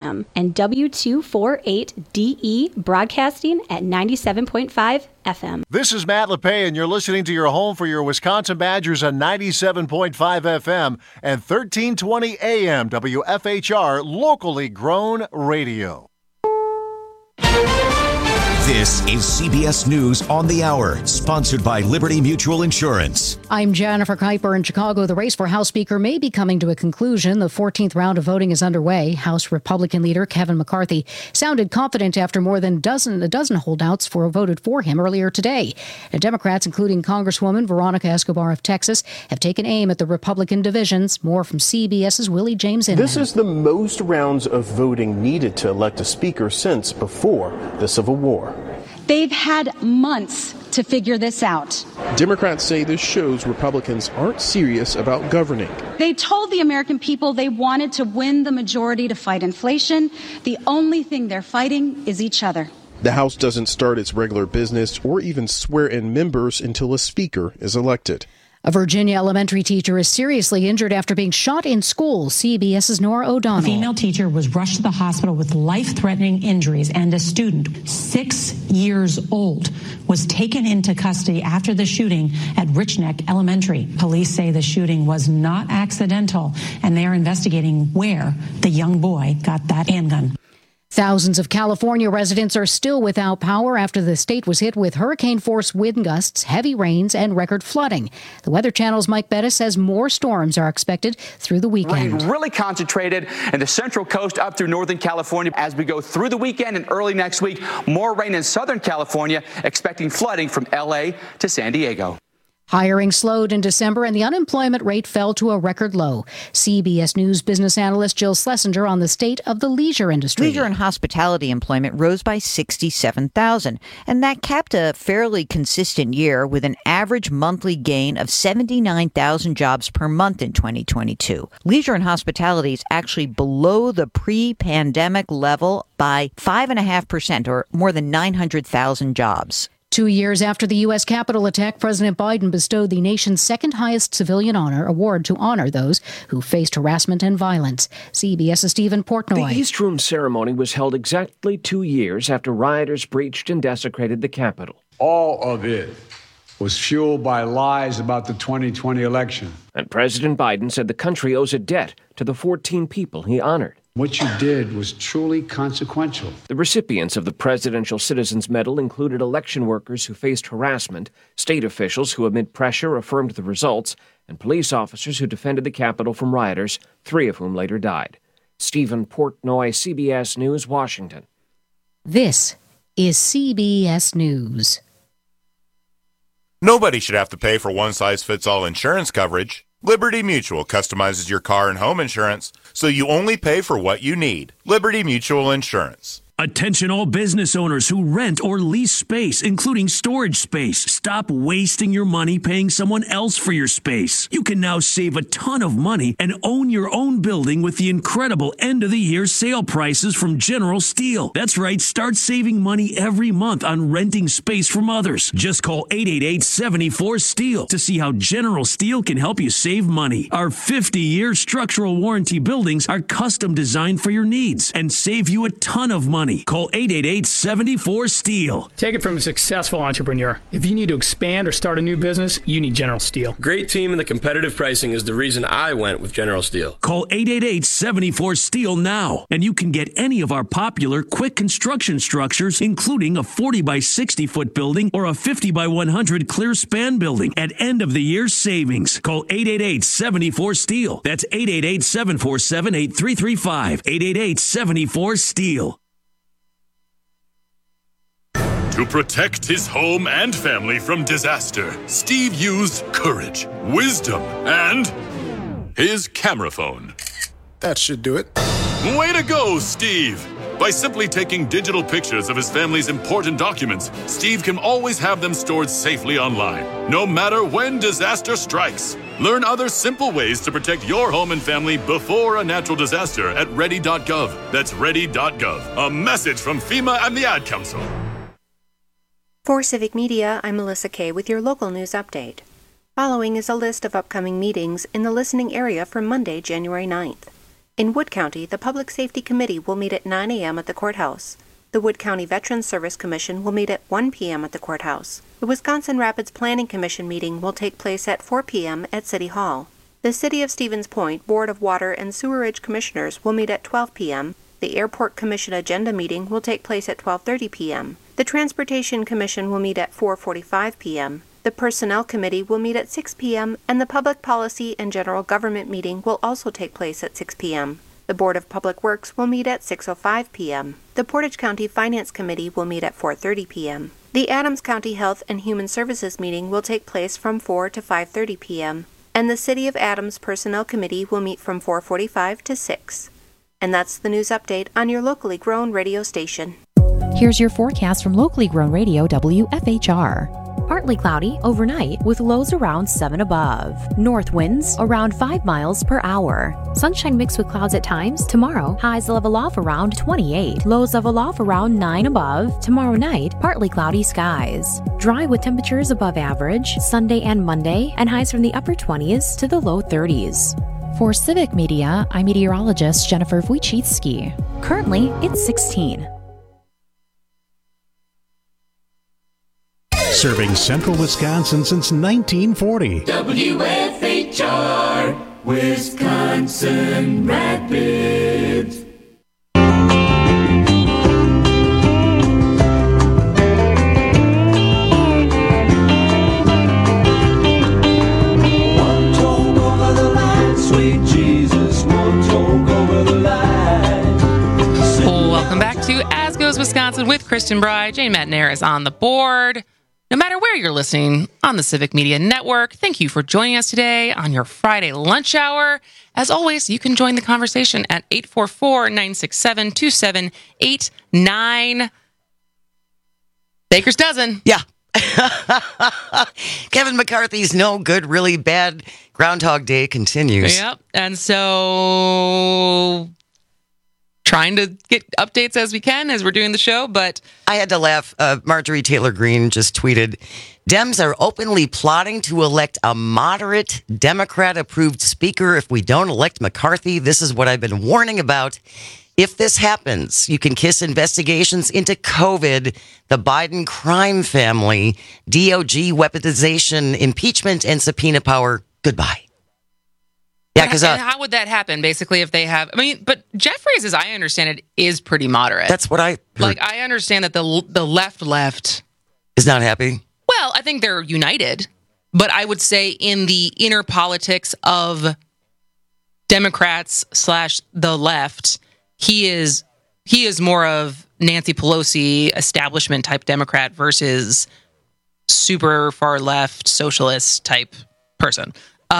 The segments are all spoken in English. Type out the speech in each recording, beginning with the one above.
FM, and W248DE broadcasting at 97.5 FM. This is Matt LePay, and you're listening to your home for your Wisconsin Badgers on 97.5 FM and 1320 AM WFHR, locally grown radio. This is CBS News on the Hour, sponsored by Liberty Mutual Insurance. I'm Jennifer Kuiper in Chicago. The race for House Speaker may be coming to a conclusion. The 14th round of voting is underway. House Republican leader Kevin McCarthy sounded confident after more than a dozen holdouts voted for him earlier today. And Democrats, including Congresswoman Veronica Escobar of Texas, have taken aim at the Republican divisions. More from CBS's Willie James Inman. This is the most rounds of voting needed to elect a speaker since before the Civil War. They've had months to figure this out. Democrats say this shows Republicans aren't serious about governing. They told the American people they wanted to win the majority to fight inflation. The only thing they're fighting is each other. The House doesn't start its regular business or even swear in members until a speaker is elected. A Virginia elementary teacher is seriously injured after being shot in school. CBS's Nora O'Donnell. A female teacher was rushed to the hospital with life-threatening injuries, and a student, 6 years old, was taken into custody after the shooting at Rich Neck Elementary. Police say the shooting was not accidental, and they are investigating where the young boy got that handgun. Thousands of California residents are still without power after the state was hit with hurricane-force wind gusts, heavy rains, and record flooding. The Weather Channel's Mike Bettis says more storms are expected through the weekend. Rain really concentrated in the central coast up through Northern California. As we go through the weekend and early next week, more rain in Southern California, expecting flooding from L.A. to San Diego. Hiring slowed in December, and the unemployment rate fell to a record low. CBS News business analyst Jill Schlesinger on the state of the leisure industry. Leisure and hospitality employment rose by 67,000, and that capped a fairly consistent year with an average monthly gain of 79,000 jobs per month in 2022. Leisure and hospitality is actually below the pre-pandemic level by 5.5%, or more than 900,000 jobs. 2 years after the U.S. Capitol attack, President Biden bestowed the nation's second highest civilian award to honor those who faced harassment and violence. CBS's Stephen Portnoy. The East Room ceremony was held exactly 2 years after rioters breached and desecrated the Capitol. All of it was fueled by lies about the 2020 election. And President Biden said the country owes a debt to the 14 people he honored. What you did was truly consequential. The recipients of the Presidential Citizens Medal included election workers who faced harassment, state officials who, amid pressure, affirmed the results, and police officers who defended the Capitol from rioters, 3 of whom later died. Stephen Portnoy, CBS News, Washington. This is CBS News. Nobody should have to pay for one-size-fits-all insurance coverage. Liberty Mutual customizes your car and home insurance, so you only pay for what you need. Liberty Mutual Insurance. Attention all business owners who rent or lease space, including storage space. Stop wasting your money paying someone else for your space. You can now save a ton of money and own your own building with the incredible end-of-the-year sale prices from General Steel. That's right, start saving money every month on renting space from others. Just call 888-74-STEEL to see how General Steel can help you save money. Our 50-year structural warranty buildings are custom designed for your needs and save you a ton of money. Call 888-74-STEEL. Take it from a successful entrepreneur. If you need to expand or start a new business, you need General Steel. Great team and the competitive pricing is the reason I went with General Steel. Call 888-74-STEEL now, and you can get any of our popular quick construction structures, including a 40 by 60 foot building or a 50 by 100 clear span building at end of the year savings. Call 888-74-STEEL. That's 888-747-8335. 888-74-STEEL. To protect his home and family from disaster, Steve used courage, wisdom, and his camera phone. That should do it. Way to go, Steve! By simply taking digital pictures of his family's important documents, Steve can always have them stored safely online, no matter when disaster strikes. Learn other simple ways to protect your home and family before a natural disaster at ready.gov. That's ready.gov. A message from FEMA and the Ad Council. For Civic Media, I'm Melissa Kay with your local news update. Following is a list of upcoming meetings in the listening area for Monday, January 9th. In Wood County, the Public Safety Committee will meet at 9 a.m. at the courthouse. The Wood County Veterans Service Commission will meet at 1 p.m. at the courthouse. The Wisconsin Rapids Planning Commission meeting will take place at 4 p.m. at City Hall. The City of Stevens Point Board of Water and Sewerage Commissioners will meet at 12 p.m. The Airport Commission agenda meeting will take place at 12:30 p.m. The Transportation Commission will meet at 4:45 p.m. The Personnel Committee will meet at 6 p.m., and the Public Policy and General Government meeting will also take place at 6 p.m. The Board of Public Works will meet at 6:05 p.m. The Portage County Finance Committee will meet at 4:30 p.m. The Adams County Health and Human Services meeting will take place from 4 to 5:30 p.m., and the City of Adams Personnel Committee will meet from 4:45 to 6. And that's the news update on your locally grown radio station. Here's your forecast from locally grown radio WFHR. Partly cloudy overnight with lows around 7 above. North winds around 5 miles per hour. Sunshine mixed with clouds at times. Tomorrow, highs level off around 28. Lows level off around 9 above. Tomorrow night, partly cloudy skies. Dry with temperatures above average Sunday and Monday, and highs from the upper 20s to the low 30s. For Civic Media, I'm meteorologist Jennifer Wojcicki. Currently, it's 16. Serving central Wisconsin since 1940. WFHR, Wisconsin Rapids. One toke over the line, sweet Jesus, one toke over the line. Welcome back to As Goes Wisconsin with Kristen Bry. Jane Matnair is on the board. No matter where you're listening on the Civic Media Network, thank you for joining us today on your Friday lunch hour. As always, you can join the conversation at 844-967-2789. Baker's Dozen. Yeah. Kevin McCarthy's no good, really bad Groundhog Day continues. Yep. And so trying to get updates as we can as we're doing the show, but I had to laugh. Marjorie Taylor Greene just tweeted, Dems are openly plotting to elect a moderate Democrat-approved speaker if we don't elect McCarthy. This is what I've been warning about. If this happens, you can kiss investigations into COVID, the Biden crime family, DOJ weaponization, impeachment, and subpoena power. Goodbye. Yeah, because how would that happen? Basically, if they have, but Jeffries, as I understand it, is pretty moderate. That's what I heard. Like. I understand that the left is not happy. Well, I think they're united, but I would say in the inner politics of Democrats / the left, he is more of Nancy Pelosi establishment type Democrat versus super far left socialist type person.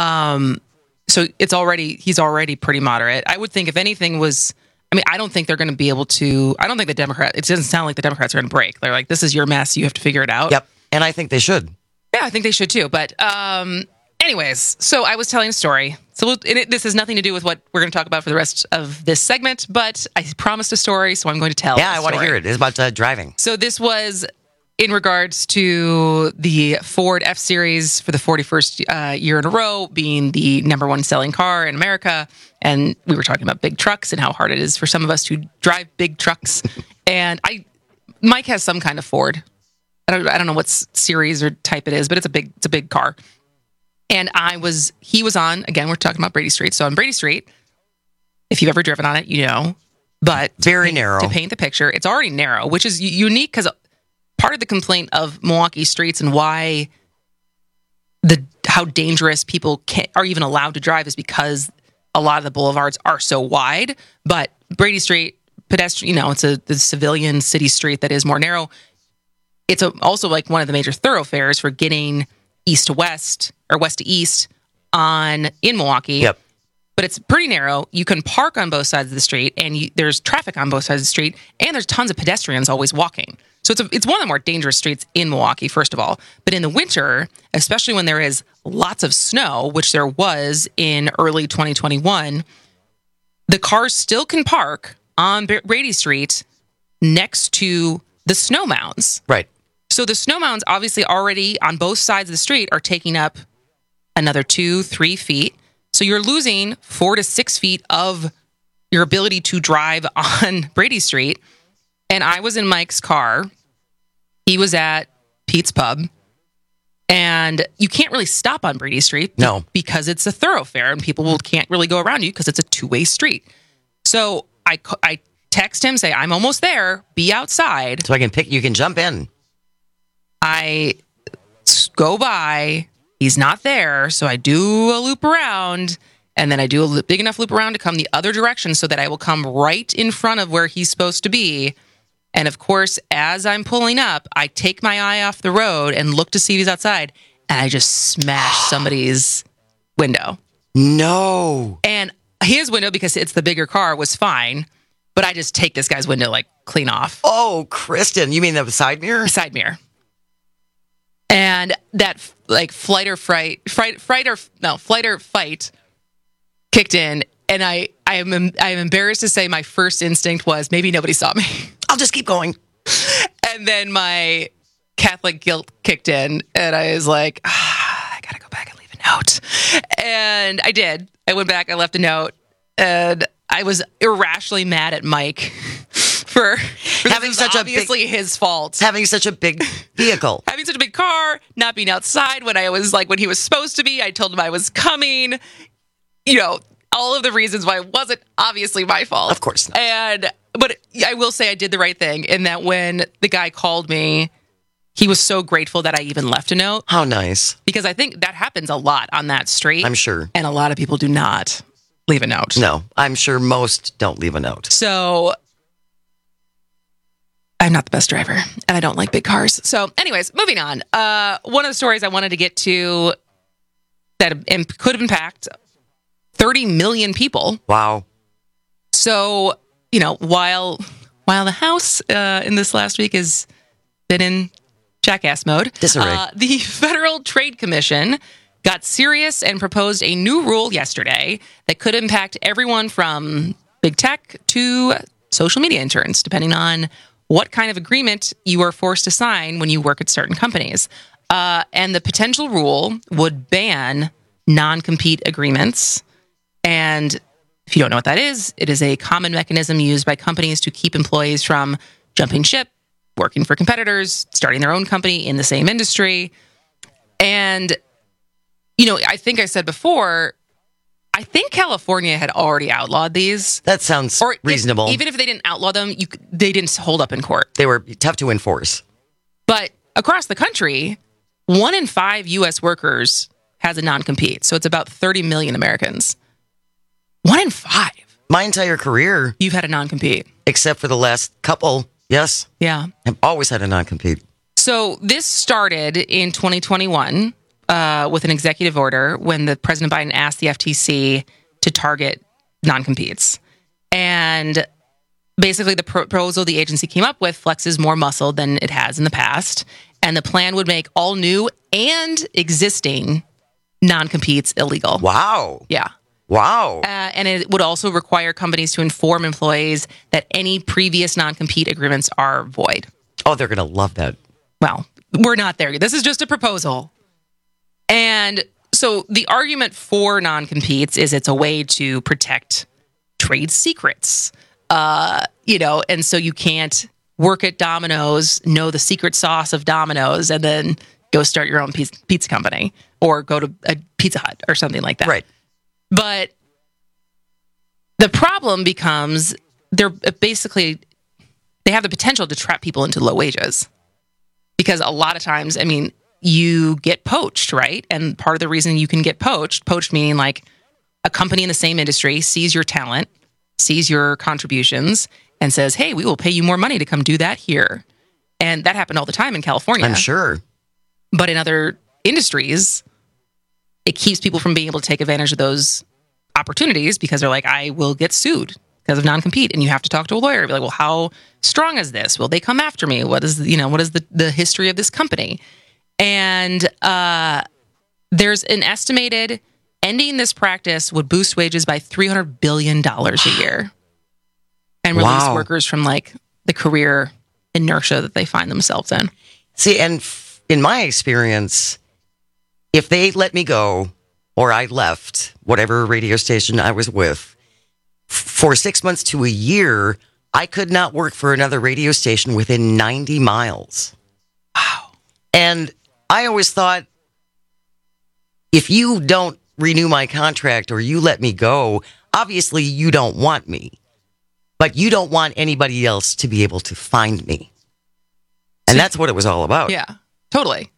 So he's already pretty moderate. I would think if anything was, I don't think they're going to be able to, it doesn't sound like the Democrats are going to break. They're like, this is your mess. You have to figure it out. Yep. And I think they should. Yeah, I think they should too. But anyways, so I was telling a story. So this has nothing to do with what we're going to talk about for the rest of this segment, but I promised a story, so I'm going to tell. Yeah, I want to hear it. It's about driving. So this was in regards to the Ford F-Series for the 41st year in a row being the number one selling car in America. And we were talking about big trucks and how hard it is for some of us to drive big trucks. And Mike has some kind of Ford. I don't know what series or type it is, but it's a big car. And he was on, again, we're talking about Brady Street. So on Brady Street, if you've ever driven on it, you know, but very narrow. To paint the picture, it's already narrow, which is unique because part of the complaint of Milwaukee streets and why how dangerous people are even allowed to drive is because a lot of the boulevards are so wide. But Brady Street, pedestrian, it's the civilian city street that is more narrow. It's also like one of the major thoroughfares for getting east to west or west to east in Milwaukee. Yep. But it's pretty narrow. You can park on both sides of the street, and there's traffic on both sides of the street, and there's tons of pedestrians always walking. So it's one of the more dangerous streets in Milwaukee, first of all. But in the winter, especially when there is lots of snow, which there was in early 2021, the cars still can park on Brady Street next to the snow mounds. Right. So the snow mounds obviously already on both sides of the street are taking up another 2-3 feet. So you're losing 4 to 6 feet of your ability to drive on Brady Street. And I was in Mike's car. He was at Pete's Pub. And you can't really stop on Brady Street because it's a thoroughfare and people can't really go around you because it's a two-way street. So I text him, say, I'm almost there. Be outside. So you can jump in. I go by. He's not there. So I do a loop around. And then I do a big enough loop around to come the other direction so that I will come right in front of where he's supposed to be. And of course, as I'm pulling up, I take my eye off the road and look to see if he's outside. And I just smash somebody's window. No. And his window, because it's the bigger car, was fine. But I just take this guy's window, like, clean off. Oh, Kristen, you mean the side mirror? Side mirror. And that, like, flight or fight kicked in. And I am embarrassed to say my first instinct was maybe nobody saw me. I'll just keep going. And then my Catholic guilt kicked in, and I was like, I gotta go back and leave a note. And I did. I went back, I left a note, and I was irrationally mad at Mike for having such obviously his fault. Having such a big vehicle. Having such a big car, not being outside when he was supposed to be. I told him I was coming. You know, all of the reasons why it wasn't obviously my fault. Of course not. But I will say I did the right thing in that when the guy called me, he was so grateful that I even left a note. How nice. Because I think that happens a lot on that street. I'm sure. And a lot of people do not leave a note. No, I'm sure most don't leave a note. So I'm not the best driver and I don't like big cars. So anyways, moving on. One of the stories I wanted to get to that could impact 30 million people. Wow. So, you know, while the House in this last week has been in jackass mode, disarray. The Federal Trade Commission got serious and proposed a new rule yesterday that could impact everyone from big tech to social media interns, depending on what kind of agreement you are forced to sign when you work at certain companies. And the potential rule would ban non-compete agreements. And if you don't know what that is, it is a common mechanism used by companies to keep employees from jumping ship, working for competitors, starting their own company in the same industry. And, you know, I think I said before, I think California had already outlawed these. That sounds reasonable. Even if they didn't outlaw them, they didn't hold up in court. They were tough to enforce. But across the country, 1 in 5 U.S. workers has a non-compete. So it's about 30 million Americans. 1 in 5. My entire career. You've had a non-compete. Except for the last couple. Yes. Yeah. I've always had a non-compete. So this started in 2021 with an executive order when the President Biden asked the FTC to target non-competes. And basically the proposal the agency came up with flexes more muscle than it has in the past. And the plan would make all new and existing non-competes illegal. Wow. Yeah. Wow. And it would also require companies to inform employees that any previous non-compete agreements are void. Oh, they're going to love that. Well, we're not there. This is just a proposal. And so the argument for non-competes is it's a way to protect trade secrets. You know, and so you can't work at Domino's, know the secret sauce of Domino's, and then go start your own pizza company or go to a Pizza Hut or something like that. Right. But the problem becomes they have the potential to trap people into low wages because a lot of times, I mean, you get poached, right? And part of the reason you can get poached meaning like a company in the same industry sees your talent, sees your contributions, and says, hey, we will pay you more money to come do that here. And that happened all the time in California. I'm sure. But in other industries, it keeps people from being able to take advantage of those opportunities because they're like, I will get sued because of non-compete. And you have to talk to a lawyer. Be like, well, how strong is this? Will they come after me? What is the history of this company? And there's an estimated ending this practice would boost wages by $300 billion a year and release workers from like the career inertia that they find themselves in. See, and in my experience, if they let me go or I left whatever radio station I was with, for 6 months to a year, I could not work for another radio station within 90 miles. Wow. And I always thought, if you don't renew my contract or you let me go, obviously you don't want me. But you don't want anybody else to be able to find me. And that's what it was all about. Yeah, totally.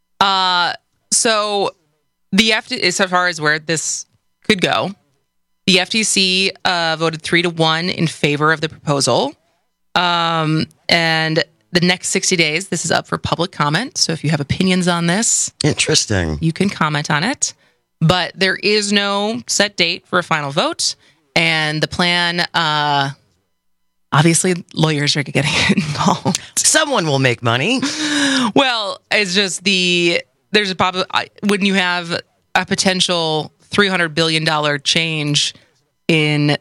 So the FTC, as far as where this could go, the FTC voted 3-1 in favor of the proposal. And the next 60 days, this is up for public comment. So if you have opinions on this, interesting, you can comment on it. But there is no set date for a final vote. And the plan, obviously, lawyers are getting involved. Someone will make money. Well, it's just there's a problem when you have a potential $300 billion change in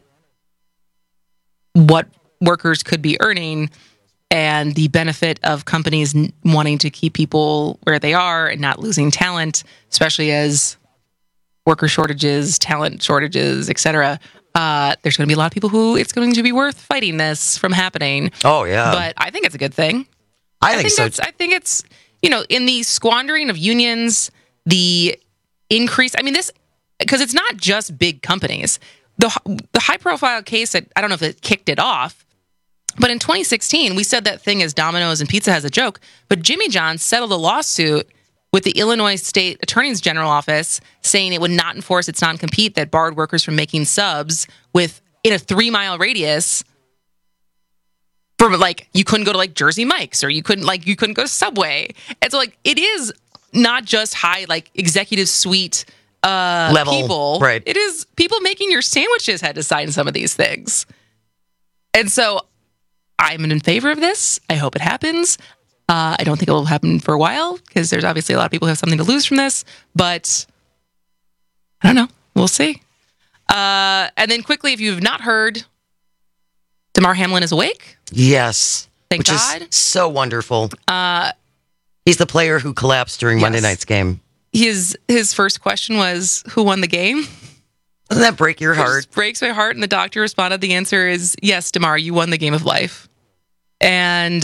what workers could be earning and the benefit of companies wanting to keep people where they are and not losing talent, especially as worker shortages, talent shortages, etc. There's going to be a lot of people who it's going to be worth fighting this from happening. Oh, yeah. But I think it's a good thing. I think so. I think it's, in the squandering of unions, the increase, this, because it's not just big companies. The high-profile case, I don't know if it kicked it off, but in 2016, we said that thing as Domino's and Pizza has a joke, but Jimmy John's settled a lawsuit with the Illinois State Attorney's General Office saying it would not enforce its non-compete that barred workers from making subs in a 3-mile radius. For you couldn't go to Jersey Mike's, or you couldn't go to Subway. And so it is not just high executive suite level people. Right. It is people making your sandwiches had to sign some of these things. And so I'm in favor of this. I hope it happens. I don't think it will happen for a while because there's obviously a lot of people who have something to lose from this. But I don't know. We'll see. And then quickly, if you've not heard, Damar Hamlin is awake. Yes. Thank which God. Is so wonderful. He's the player who collapsed during Monday night's game. His first question was, who won the game? Doesn't that break your heart? It breaks my heart. And the doctor responded, the answer is, yes, Damar, you won the game of life. And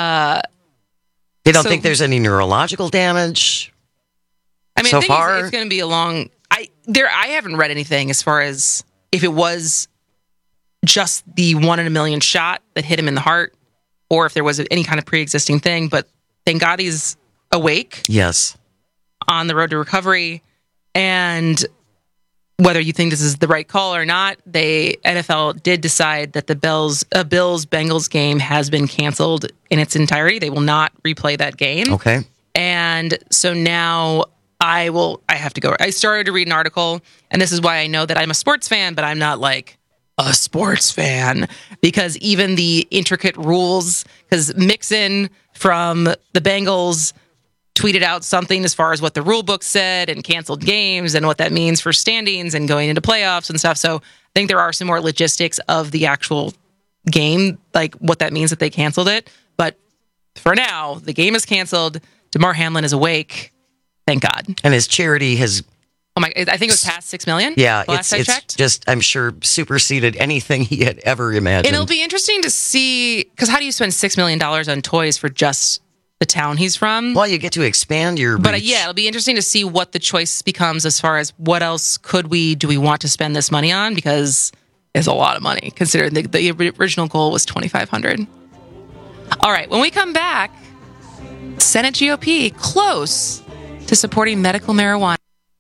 they don't think there's any neurological damage so far? It's going to be a long... I haven't read anything as far as if it was just the 1 in a million shot that hit him in the heart or if there was any kind of pre-existing thing. But thank God he's awake. Yes. On the road to recovery. And whether you think this is the right call or not, the NFL did decide that the Bills-Bengals game has been canceled in its entirety. They will not replay that game. Okay. And so now I have to go. I started to read an article, and this is why I know that I'm a sports fan, but I'm not a sports fan, because even the intricate rules, because Mixon from the Bengals tweeted out something as far as what the rule book said and canceled games and what that means for standings and going into playoffs and stuff. So I think there are some more logistics of the actual game, what that means that they canceled it. But for now, the game is canceled. Damar Hamlin is awake. Thank God. And his charity has... Oh my! I think it was past $6 million. Yeah, last I checked. It's just, I'm sure, superseded anything he had ever imagined. And it'll be interesting to see, because how do you spend $6 million on toys for just the town he's from? Well, you get to expand your reach. But it'll be interesting to see what the choice becomes as far as what else do we want to spend this money on, because it's a lot of money considering the original goal was $2,500. All right, when we come back, Senate GOP close to supporting medical marijuana.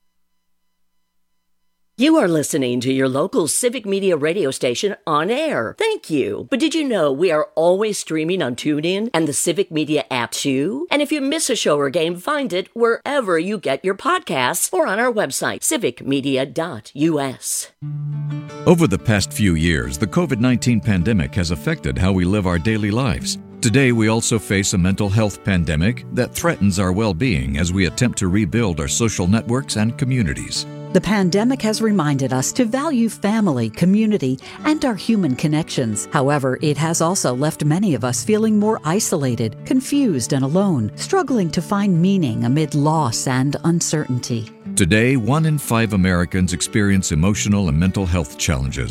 You are listening to your local Civic Media radio station on air. Thank you. But did you know we are always streaming on TuneIn and the Civic Media app too? And if you miss a show or game, find it wherever you get your podcasts or on our website, civicmedia.us. Over the past few years, the COVID-19 pandemic has affected how we live our daily lives. Today, we also face a mental health pandemic that threatens our well-being as we attempt to rebuild our social networks and communities. The pandemic has reminded us to value family, community, and our human connections. However, it has also left many of us feeling more isolated, confused, and alone, struggling to find meaning amid loss and uncertainty. Today, 1 in 5 Americans experience emotional and mental health challenges.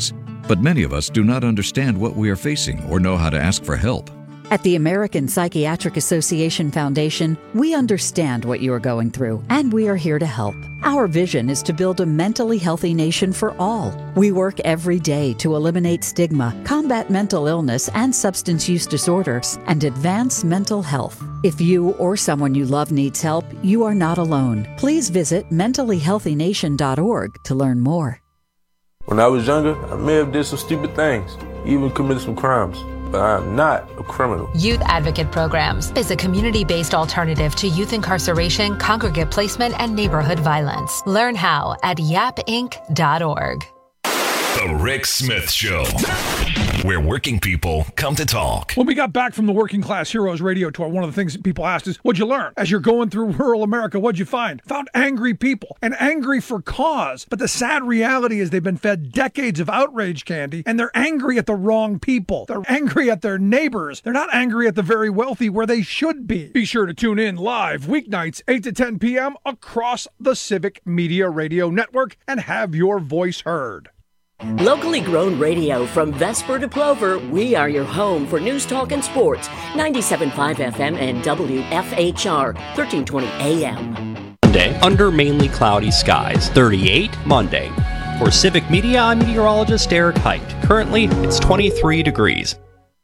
But many of us do not understand what we are facing or know how to ask for help. At the American Psychiatric Association Foundation, we understand what you are going through, and we are here to help. Our vision is to build a mentally healthy nation for all. We work every day to eliminate stigma, combat mental illness and substance use disorders, and advance mental health. If you or someone you love needs help, you are not alone. Please visit mentallyhealthynation.org to learn more. When I was younger, I may have did some stupid things, even committed some crimes. But I am not a criminal. Youth Advocate Programs is a community-based alternative to youth incarceration, congregate placement, and neighborhood violence. Learn how at yapinc.org. The Rick Smith Show, where working people come to talk. When we got back from the Working Class Heroes radio tour, one of the things that people asked is, what'd you learn? As you're going through rural America, what'd you find? Found angry people, and angry for cause. But the sad reality is they've been fed decades of outrage candy, and they're angry at the wrong people. They're angry at their neighbors. They're not angry at the very wealthy where they should be. Be sure to tune in live weeknights, 8 to 10 p.m. across the Civic Media Radio Network and have your voice heard. Locally grown radio from Vesper to Plover, we are your home for news, talk, and sports. 97.5 FM and WFHR, 1320 AM. Monday, under mainly cloudy skies. 38 Monday. For Civic Media, I'm meteorologist Eric Height. Currently, it's 23 degrees.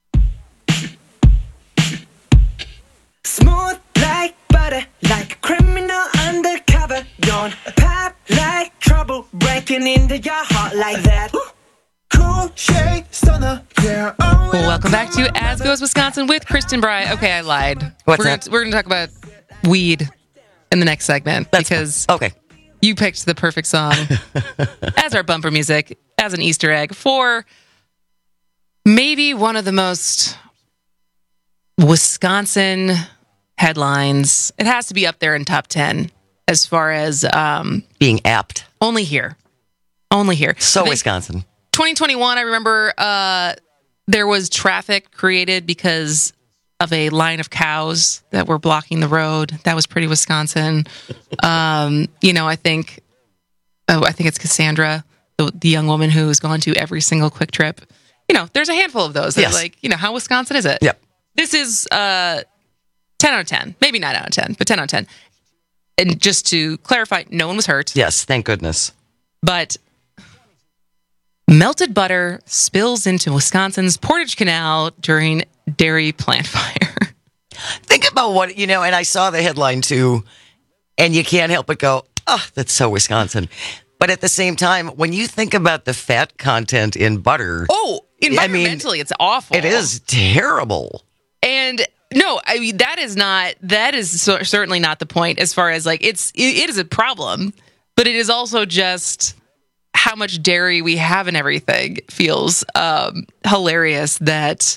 Smooth like butter, like a criminal undercover. Don't pop like trouble, breaking into your heart like that. Cool shade stunner, yeah. Well, welcome back to As Goes Wisconsin with Kristen Bry. Okay, I lied. What's we're that? We're going to talk about weed in the next segment because okay, you picked the perfect song as our bumper music, as an Easter egg for maybe one of the most Wisconsin headlines. It has to be up there in top 10 as far as being apt. Only here. So Wisconsin. 2021, I remember there was traffic created because of a line of cows that were blocking the road. That was pretty Wisconsin. I think it's Cassandra, the young woman who's gone to every single Quick Trip. There's a handful of those. Yes. How Wisconsin is it? Yep. This is 10 out of 10. Maybe 9 out of 10, but 10 out of 10. And just to clarify, no one was hurt. Yes, thank goodness. But melted butter spills into Wisconsin's Portage Canal during dairy plant fire. Think about what, and I saw the headline too, and you can't help but go, oh, that's so Wisconsin. But at the same time, when you think about the fat content in butter. Oh, environmentally, it's awful. It is terrible. And no, I mean, that is certainly not the point as far as it is a problem, but it is also just how much dairy we have in everything feels hilarious that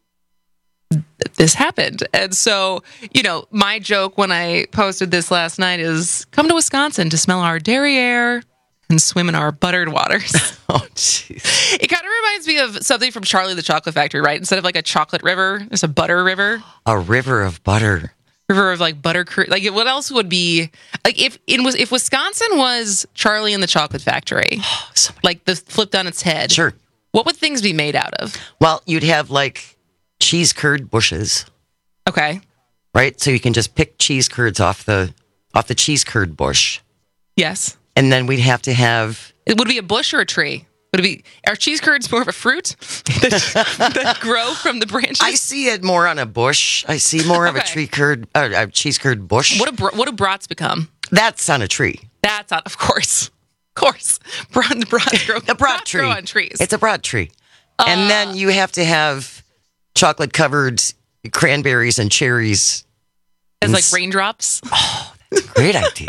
this happened. And so, my joke when I posted this last night is come to Wisconsin to smell our dairy air and swim in our buttered waters. Oh, jeez. It kind of reminds me of something from Charlie the Chocolate Factory, right? Instead of a chocolate river, there's a butter river. A river of butter. River of butter. What else would be if Wisconsin was Charlie and the Chocolate Factory, the flipped on its head? Sure. What would things be made out of? Well, you'd have cheese curd bushes. Okay. Right? So you can just pick cheese curds off the cheese curd bush. Yes. And then we'd have to have... Would it be a bush or a tree? Are cheese curds more of a fruit that grow from the branches? I see it more on a bush. I see more of a cheese curd bush. What do brats become? That's on a tree. That's on, of course. Brats grow. The brat tree. Grow on trees. It's a brat tree. And then you have to have chocolate covered cranberries and cherries. As raindrops? Oh, that's a great idea.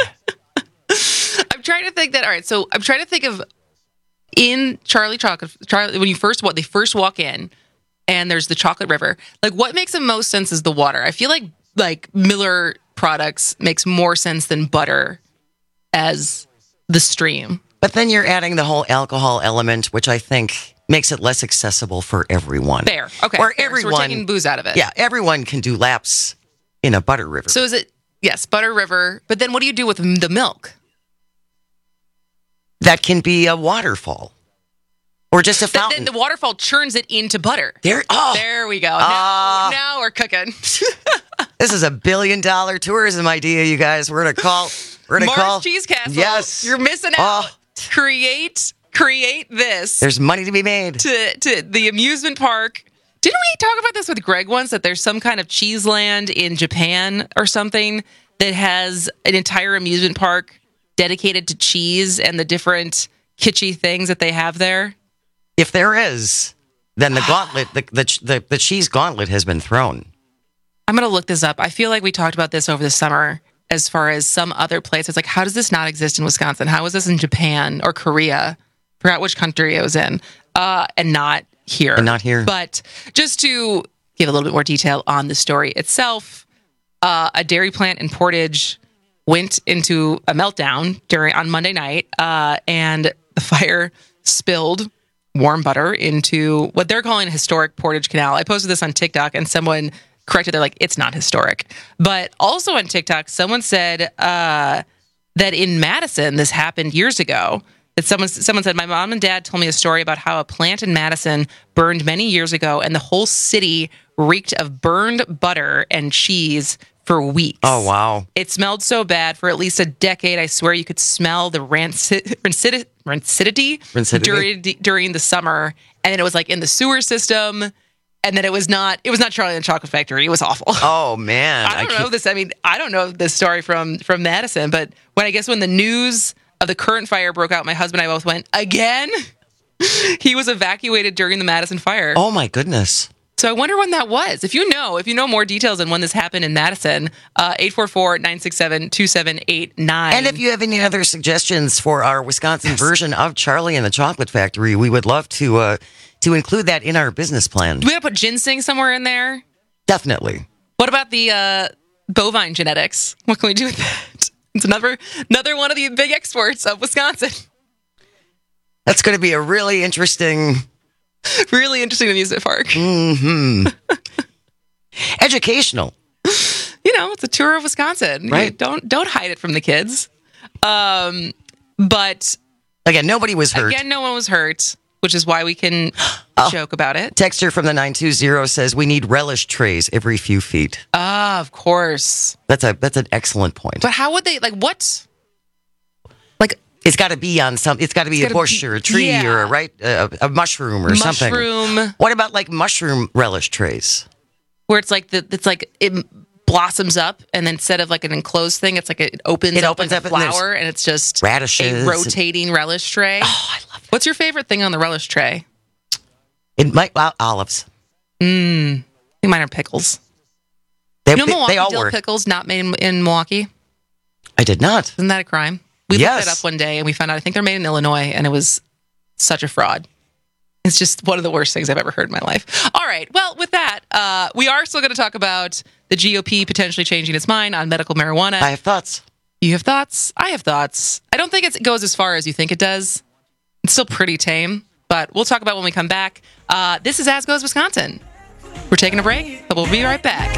I'm trying to think I'm trying to think of in Charlie, when they first walk in and there's the chocolate river, what makes the most sense is the water. I feel like Miller products makes more sense than butter as the stream. But then you're adding the whole alcohol element, which I think makes it less accessible for everyone. Fair. Okay. Or fair. everyone, so we're taking booze out of it. Yeah, everyone can do laps in a butter river. So is it, yes, butter river, but then what do you do with the milk? That can be a waterfall. Or just a fountain. Then the waterfall churns it into butter. There we go. Now we're cooking. This is $1 billion tourism idea, you guys. We're gonna call. Mars Cheese Castle. Yes, you're missing out. Create this. There's money to be made. To the amusement park. Didn't we talk about this with Greg once? That there's some kind of cheese land in Japan or something that has an entire amusement park dedicated to cheese and the different kitschy things that they have there. If there is, then the gauntlet, the cheese gauntlet has been thrown. I'm going to look this up. I feel like we talked about this over the summer as far as some other places. Like, how does this not exist in Wisconsin? How is this in Japan or Korea? Forgot which country it was in. And not here. And not here. But just to give a little bit more detail on the story itself, a dairy plant in Portage went into a meltdown on Monday night, and the fire spilled warm butter into what they're calling a historic Portage Canal. I posted this on TikTok, and someone corrected. They're like, it's not historic. But also on TikTok, someone said that in Madison, this happened years ago. That someone said, my mom and dad told me a story about how a plant in Madison burned many years ago, and the whole city reeked of burned butter and cheese for weeks. Oh, wow. It smelled so bad for at least a decade. I swear you could smell the rancidity during the summer. And then it was like in the sewer system. And then it was not Charlie and the Chocolate Factory. It was awful. Oh, man. I don't know this. I mean, I don't know this story from Madison, but when the news of the current fire broke out, my husband and I both went, again? He was evacuated during the Madison fire. Oh, my goodness. So I wonder when that was. If you know more details on when this happened in Madison, 844-967-2789. And if you have any other suggestions for our Wisconsin version of Charlie and the Chocolate Factory, we would love to include that in our business plan. Do we have to put ginseng somewhere in there? Definitely. What about the bovine genetics? What can we do with that? It's another one of the big exports of Wisconsin. That's going to be a really interesting amusement park. Mm-hmm. Educational. It's a tour of Wisconsin. Right. Don't hide it from the kids. But again, nobody was hurt. Again, no one was hurt, which is why we can joke about it. Texter from the 920 says we need relish trays every few feet. Ah, of course. That's an excellent point. But how would they what? It's got to be on some. It's got to be a bush or a tree or a mushroom or something. Mushroom. What about mushroom relish trays? Where it's it blossoms up, and then instead of an enclosed thing, it's it opens up like a flower, and it's just radishes, a rotating relish tray. Oh, I love that. What's your favorite thing on the relish tray? Olives. I think mine are pickles. Milwaukee all dill work. Pickles not made in Milwaukee. I did not. Isn't that a crime? We looked it up one day and we found out I think they're made in Illinois, and it was such a fraud. It's just one of the worst things I've ever heard in my life. All right. Well, with that, we are still going to talk about the GOP potentially changing its mind on medical marijuana. I have thoughts. You have thoughts? I have thoughts. I don't think it goes as far as you think it does. It's still pretty tame, but we'll talk about when we come back. This is As Goes Wisconsin. We're taking a break, but we'll be right back.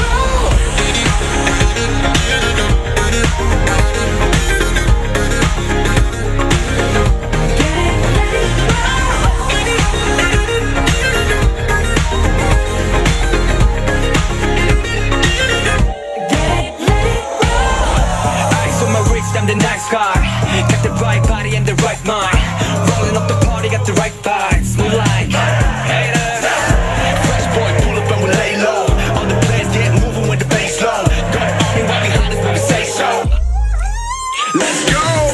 I'm the nice guy. Got the right body and the right mind. Rolling up the party, got the right vibes. Move like haters. Fresh boy, pull up and we lay low. All the players get moving with the bass low. Got an army right behind us when we say so. Let's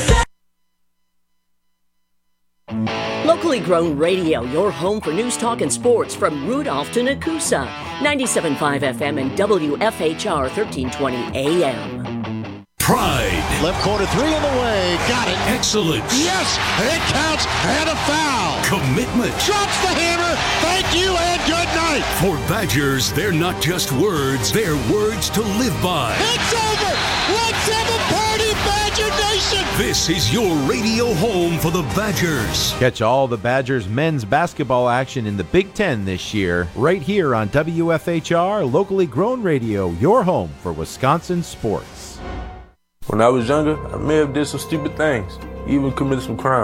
go. Locally grown radio, your home for news, talk, and sports from Rudolph to Nakusa. 97.5 FM and WFHR 1320 AM. Pride. Left corner three in the way. Got it. Excellence. Yes, it counts and a foul. Commitment. Drops the hammer. Thank you and good night. For Badgers, they're not just words, they're words to live by. It's over. Let's have a party, Badger Nation. This is your radio home for the Badgers. Catch all the Badgers men's basketball action in the Big Ten this year, right here on WFHR, locally grown radio, your home for Wisconsin sports. When I was younger, I may have did some stupid things, even committed some crimes.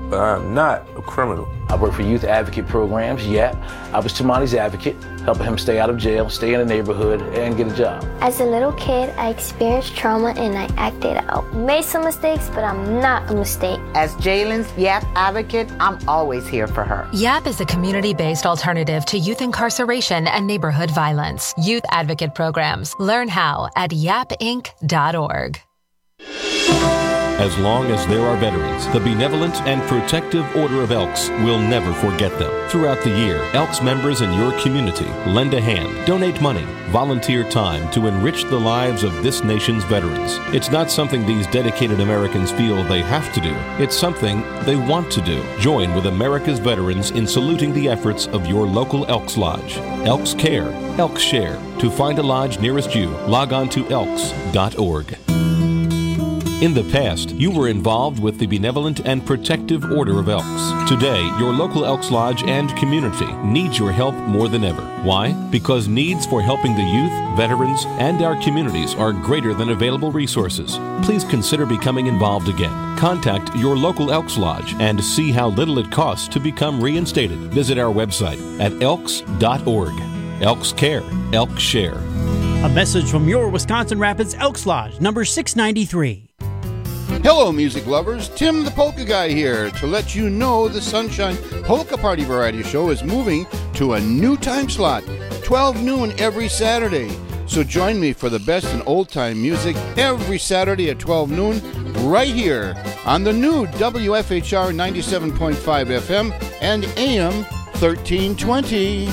but I am not a criminal. I work for youth advocate programs, YAP. I was Tamani's advocate, helping him stay out of jail, stay in the neighborhood, and get a job. As a little kid, I experienced trauma and I acted out. Made some mistakes, but I'm not a mistake. As Jalen's YAP advocate, I'm always here for her. YAP is a community-based alternative to youth incarceration and neighborhood violence. Youth advocate programs. Learn how at yapinc.org. As long as there are veterans, the Benevolent and Protective Order of Elks will never forget them. Throughout the year, Elks members in your community lend a hand, donate money, volunteer time to enrich the lives of this nation's veterans. It's not something these dedicated Americans feel they have to do. It's something they want to do. Join with America's veterans in saluting the efforts of your local Elks Lodge. Elks Care, Elks Share. To find a lodge nearest you, log on to elks.org. In the past, you were involved with the Benevolent and Protective Order of Elks. Today, your local Elks Lodge and community needs your help more than ever. Why? Because needs for helping the youth, veterans, and our communities are greater than available resources. Please consider becoming involved again. Contact your local Elks Lodge and see how little it costs to become reinstated. Visit our website at elks.org. Elks Care, Elks Share. A message from your Wisconsin Rapids Elks Lodge, number 693. Hello, music lovers. Tim the Polka Guy here to let you know the Sunshine Polka Party Variety Show is moving to a new time slot, 12 noon every Saturday. So join me for the best in old-time music every Saturday at 12 noon right here on the new WFHR 97.5 FM and AM 1320.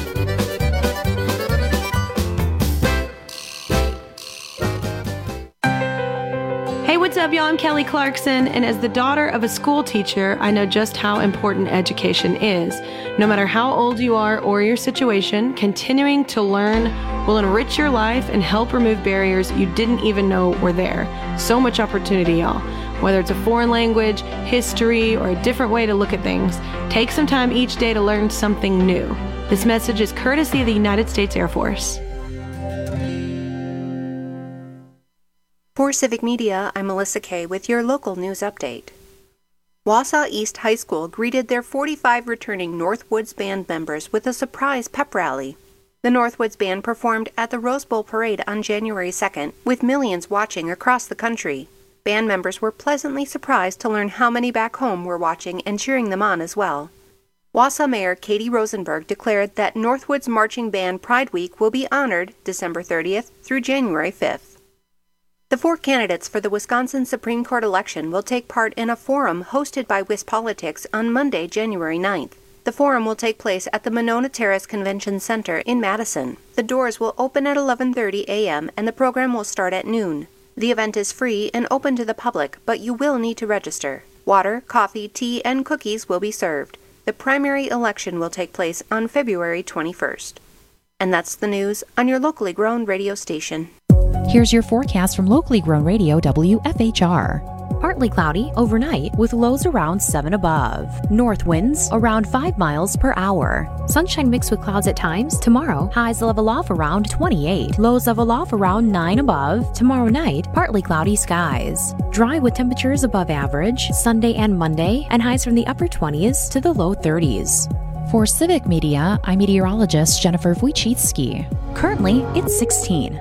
What's up, y'all? I'm Kelly Clarkson, and as the daughter of a school teacher, I know just how important education is. No matter how old you are or your situation, continuing to learn will enrich your life and help remove barriers you didn't even know were there. So much opportunity, y'all. Whether it's a foreign language, history, or a different way to look at things, take some time each day to learn something new. This message is courtesy of the United States Air Force. For Civic Media, I'm Melissa Kay with your local news update. Wausau East High School greeted their 45 returning Northwoods Band members with a surprise pep rally. The Northwoods Band performed at the Rose Bowl Parade on January 2nd, with millions watching across the country. Band members were pleasantly surprised to learn how many back home were watching and cheering them on as well. Wausau Mayor Katie Rosenberg declared that Northwoods Marching Band Pride Week will be honored December 30th through January 5th. The 4 candidates for the Wisconsin Supreme Court election will take part in a forum hosted by WisPolitics on Monday, January 9th. The forum will take place at the Monona Terrace Convention Center in Madison. The doors will open at 11:30 a.m. and the program will start at noon. The event is free and open to the public, but you will need to register. Water, coffee, tea, and cookies will be served. The primary election will take place on February 21st. And that's the news on your locally grown radio station. Here's your forecast from locally grown radio WFHR. Partly cloudy overnight with lows around 7 above. North winds around 5 miles per hour. Sunshine mixed with clouds at times. Tomorrow, highs level off around 28. Lows level off around 9 above. Tomorrow night, partly cloudy skies. Dry with temperatures above average. Sunday and Monday, and highs from the upper 20s to the low 30s. For Civic Media, I'm meteorologist Jennifer Wojcicki. Currently, it's 16.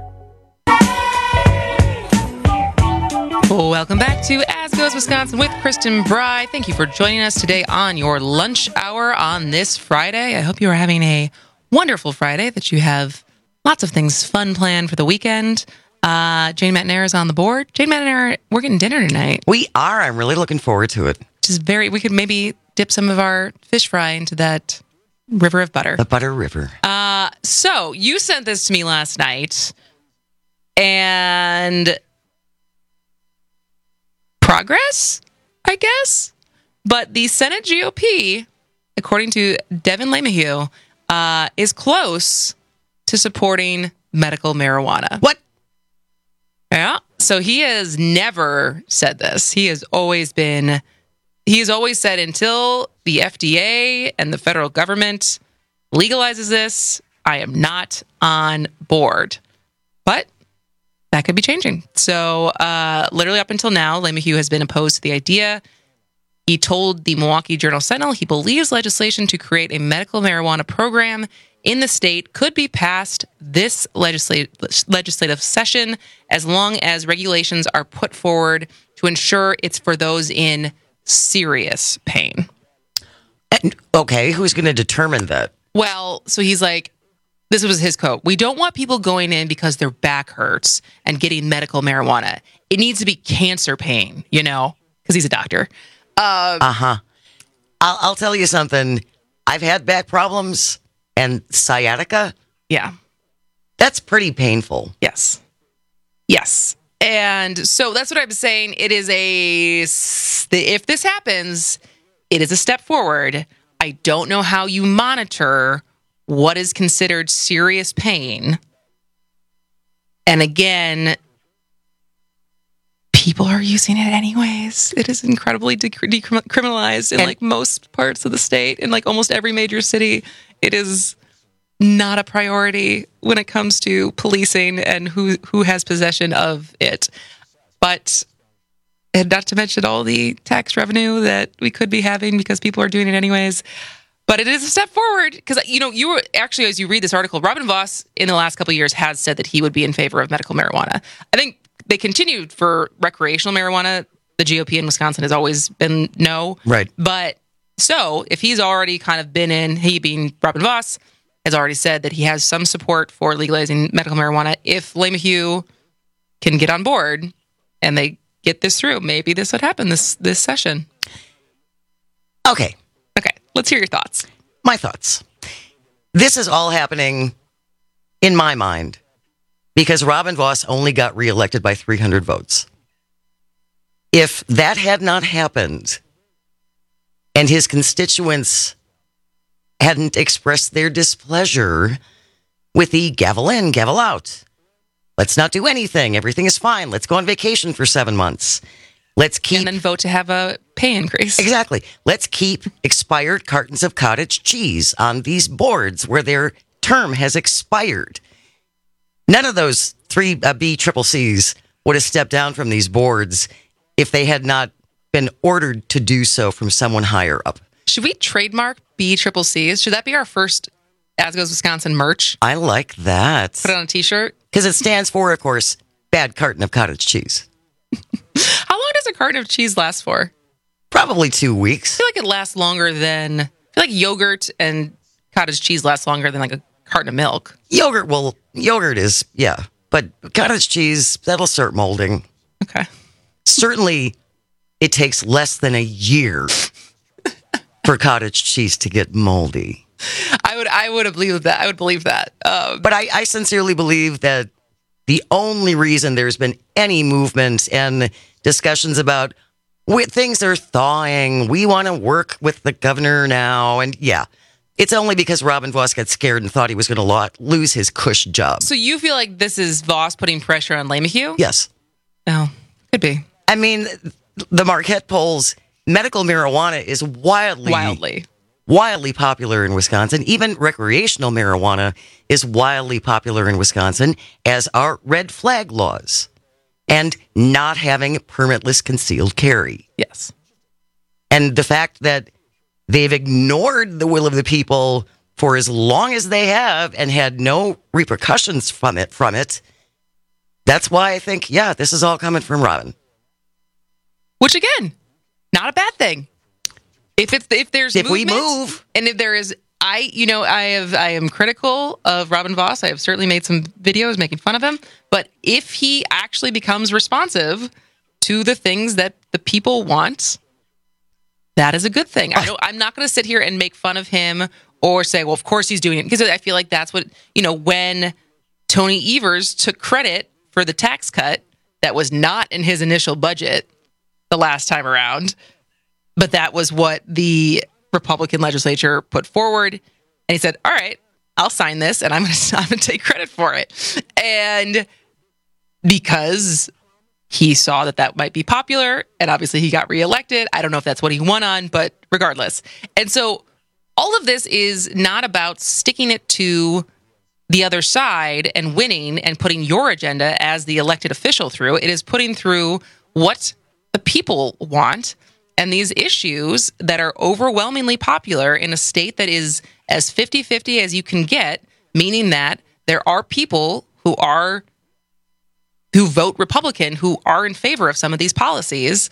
Welcome back to As Goes Wisconsin with Kristen Bry. Thank you for joining us today on your lunch hour on this Friday. I hope you are having a wonderful Friday, that you have lots of things fun planned for the weekend. Jane McNair is on the board. Jane McNair, we're getting dinner tonight. We are. I'm really looking forward to it. We could maybe dip some of our fish fry into that river of butter. The butter river. So you sent this to me last night, and progress, I guess. But the Senate GOP, according to Devin LeMahieu, is close to supporting medical marijuana. What? Yeah. So he has never said this. He has always said until the FDA and the federal government legalizes this, I am not on board. But that could be changing. So literally up until now, LeMahieu has been opposed to the idea. He told the Milwaukee Journal-Sentinel he believes legislation to create a medical marijuana program in the state could be passed this legislative session as long as regulations are put forward to ensure it's for those in serious pain. And, okay, who's going to determine that? Well, so he's like, this was his quote, "We don't want people going in because their back hurts and getting medical marijuana. It needs to be cancer pain, because he's a doctor." I'll tell you something. I've had back problems and sciatica. Yeah. That's pretty painful. Yes. And so that's what I'm saying. It is if this happens, it is a step forward. I don't know how you monitor what is considered serious pain. And again, people are using it anyways. It is incredibly decriminalized in like most parts of the state, in like almost every major city. It is not a priority when it comes to policing and who has possession of it. But, and not to mention all the tax revenue that we could be having because people are doing it anyways. But it is a step forward because, you were actually, as you read this article, Robin Vos in the last couple of years has said that he would be in favor of medical marijuana. I think they continued for recreational marijuana. The GOP in Wisconsin has always been no. Right. But so if he's already kind of been in, he being Robin Vos, has already said that he has some support for legalizing medical marijuana. If LeMahieu can get on board and they get this through, maybe this would happen this session. Okay. Let's hear your thoughts. My thoughts. This is all happening, in my mind, because Robin Vos only got reelected by 300 votes. If that had not happened and his constituents hadn't expressed their displeasure with the gavel in, gavel out, let's not do anything, everything is fine, let's go on vacation for 7 months. Let's keep... And then vote to have a pay increase. Exactly. Let's keep expired cartons of cottage cheese on these boards where their term has expired. None of those 3 BCCCs would have stepped down from these boards if they had not been ordered to do so from someone higher up. Should we trademark BCCCs? Should that be our first As Goes Wisconsin merch? I like that. Put it on a t-shirt? Because it stands for, of course, bad carton of cottage cheese. How long does a carton of cheese last for? Probably 2 weeks. I feel like it lasts longer than... I feel like yogurt and cottage cheese lasts longer than like a carton of milk. Yogurt is, yeah. But cottage cheese, that'll start molding. Okay. Certainly, it takes less than a year for cottage cheese to get moldy. I would believe that. I would believe that. But I sincerely believe that the only reason there's been any movement and discussions about things are thawing, we want to work with the governor now, and yeah, it's only because Robin Vos got scared and thought he was going to lose his cush job. So you feel like this is Vos putting pressure on LeMahieu? Yes. Oh, could be. I mean, the Marquette polls, medical marijuana is wildly popular in Wisconsin. Even recreational marijuana is wildly popular in Wisconsin, as are red flag laws and not having permitless concealed carry. Yes. And the fact that they've ignored the will of the people for as long as they have and had no repercussions from it, that's why I think, yeah, this is all coming from Robin. Which, again, not a bad thing. If we move, and if there is, I am critical of Robin Vos. I have certainly made some videos making fun of him. But if he actually becomes responsive to the things that the people want, that is a good thing. I'm not going to sit here and make fun of him or say, well, of course he's doing it, because I feel like that's what, when Tony Evers took credit for the tax cut that was not in his initial budget the last time around. But that was what the Republican legislature put forward. And he said, all right, I'll sign this and I'm going to take credit for it. And because he saw that might be popular, and obviously he got reelected. I don't know if that's what he won on, but regardless. And so all of this is not about sticking it to the other side and winning and putting your agenda as the elected official through. It is putting through what the people want. And these issues that are overwhelmingly popular in a state that is as 50-50 as you can get, meaning that there are people who vote Republican who are in favor of some of these policies.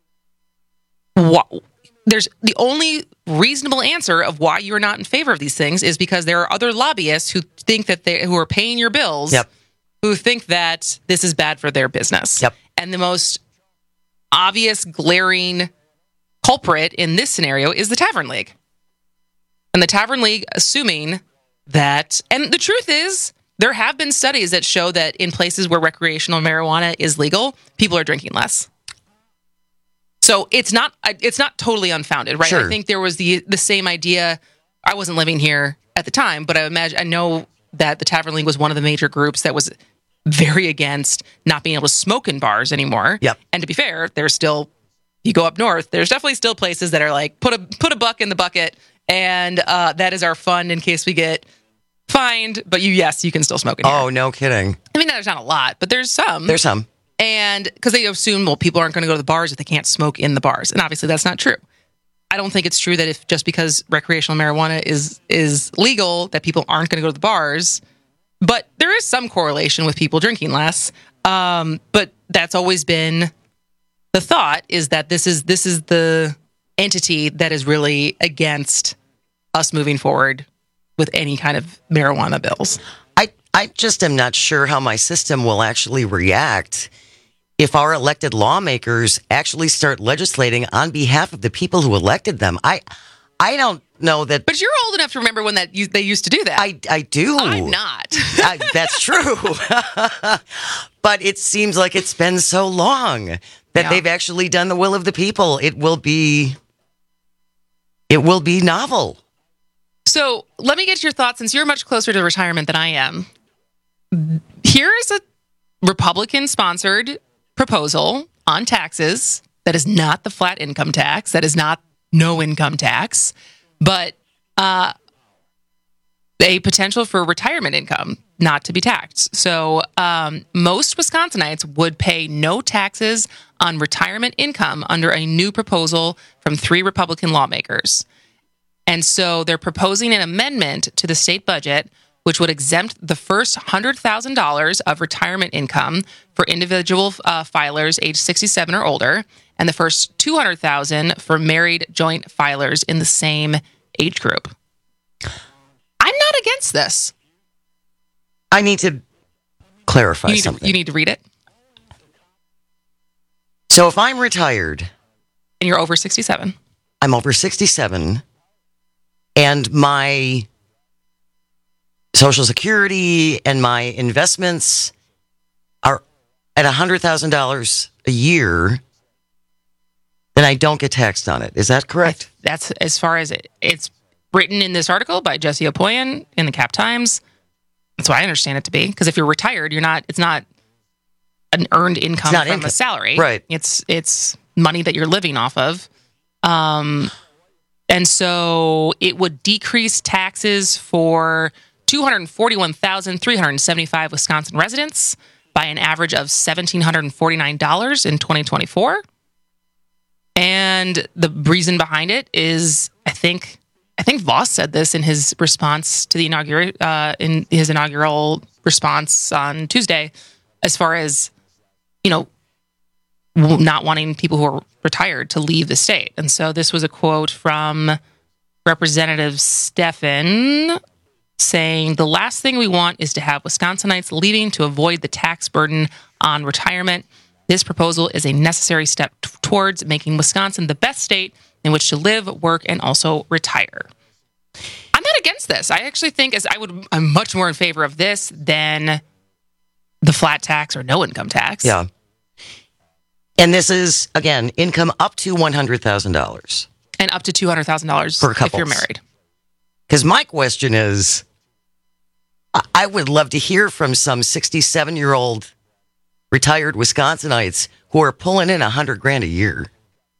There's the only reasonable answer of why you're not in favor of these things is because there are other lobbyists who think that who are paying your bills, who think that this is bad for their business. And the most obvious, glaring culprit in this scenario is the Tavern League. And the Tavern League assuming that, and the truth is, there have been studies that show that in places where recreational marijuana is legal, people are drinking less. So it's not totally unfounded, right? Sure. I think there was the same idea. I wasn't living here at the time, but I know that the Tavern League was one of the major groups that was very against not being able to smoke in bars anymore. And to be fair, there's still, you go up north, there's definitely still places that are like, put a buck in the bucket, and that is our fund in case we get fined. But you can still smoke in here. Oh, no kidding. I mean, there's not a lot, but there's some. There's some. And because they assume, well, people aren't going to go to the bars if they can't smoke in the bars. And obviously that's not true. I don't think it's true that if just because recreational marijuana is legal, that people aren't going to go to the bars. But there is some correlation with people drinking less. But that's always been the thought, is that this is the entity that is really against us moving forward with any kind of marijuana bills. I just am not sure how my system will actually react if our elected lawmakers actually start legislating on behalf of the people who elected them. I don't know that. But you're old enough to remember when they used to do that. I do. I'm not. That's true. But it seems like it's been so long that they've actually done the will of the people. It will be novel. So let me get your thoughts, since you're much closer to retirement than I am. Here is a Republican-sponsored proposal on taxes that is not the flat income tax, that is not no income tax, but a potential for retirement income not to be taxed. So most Wisconsinites would pay no taxes on retirement income under a new proposal from 3 Republican lawmakers. And so they're proposing an amendment to the state budget which would exempt the first $100,000 of retirement income for individual filers age 67 or older, and the first $200,000 for married joint filers in the same age group. I'm not against this. I need to clarify something. You need to read it. So if I'm retired... And you're over 67. I'm over 67, and my Social Security and my investments are at $100,000 a year, then I don't get taxed on it. Is that correct? That's as far as it's written in this article by Jesse Opoyan in the Cap Times. That's what I understand it to be. Because if you're retired, it's not an earned income from a salary. Right. It's money that you're living off of. And so it would decrease taxes for 241,375 Wisconsin residents by an average of $1,749 in 2024. And the reason behind it is, I think Voss said this in his response to the inaugural response on Tuesday, as far as, not wanting people who are retired to leave the state. And so this was a quote from Representative Steffen saying, "The last thing we want is to have Wisconsinites leaving to avoid the tax burden on retirement. This proposal is a necessary step towards making Wisconsin the best state in which to live, work, and also retire." I'm not against this. I actually think I'm much more in favor of this than the flat tax or no income tax. Yeah. And this is, again, income up to $100,000. And up to $200,000 for couples if you're married. Because my question is, I would love to hear from some 67-year-old retired Wisconsinites who are pulling in $100,000 a year.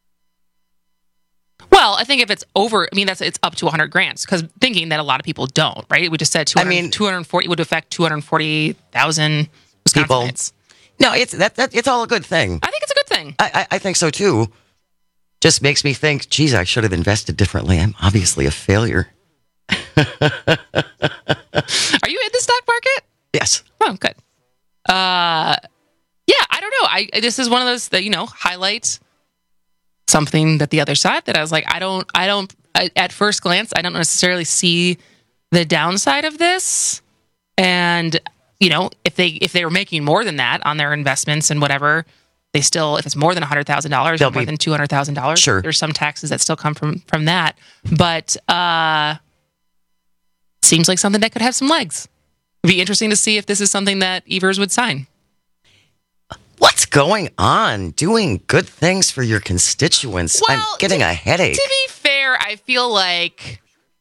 Well, I think if it's over, it's up to $100,000, because thinking that a lot of people don't, right? We just said 240 would affect 240,000 Wisconsinites. No, it's all a good thing. I think it's a good thing. I think so too. just makes me think, geez, I should have invested differently. I'm obviously a failure. Are you in the stock market? Yes. Oh, good. Yeah, I don't know. This is one of those that, highlights something that the other side that I was like, at first glance, I don't necessarily see the downside of this. And, if they were making more than that on their investments and whatever, they still, if it's more than $100,000 or more than $200,000, sure, there's some taxes that still come from that. But seems like something that could have some legs. It'd be interesting to see if this is something that Evers would sign. What's going on? Doing good things for your constituents. Well, I'm getting a headache. To be fair, I feel like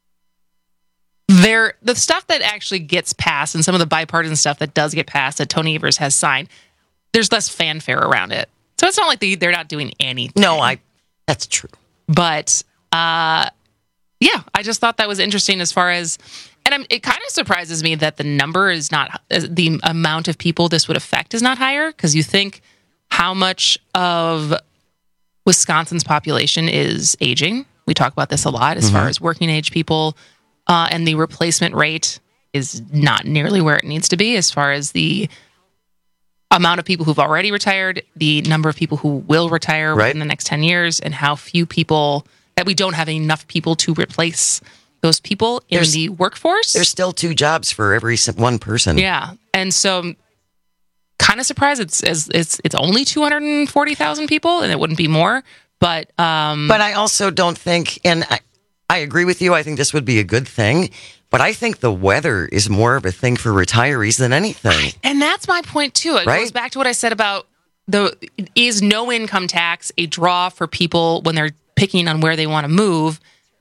the stuff that actually gets passed and some of the bipartisan stuff that does get passed that Tony Evers has signed, there's less fanfare around it. So it's not like they're not doing anything. No, that's true. But I just thought that was interesting as far as, and it kind of surprises me that the number is not, the amount of people this would affect is not higher, because you think how much of Wisconsin's population is aging. We talk about this a lot as far as working age people, and the replacement rate is not nearly where it needs to be as far as the amount of people who've already retired, the number of people who will retire within the next 10 years, and how few people, that we don't have enough people to replace those people in the workforce. There's still 2 jobs for every one person. Yeah. And so kind of surprised it's only 240,000 people and it wouldn't be more. But I also don't think, and I agree with you, I think this would be a good thing. But I think the weather is more of a thing for retirees than anything. And that's my point, too. It goes back to what I said about is no income tax a draw for people when they're picking on where they want to move?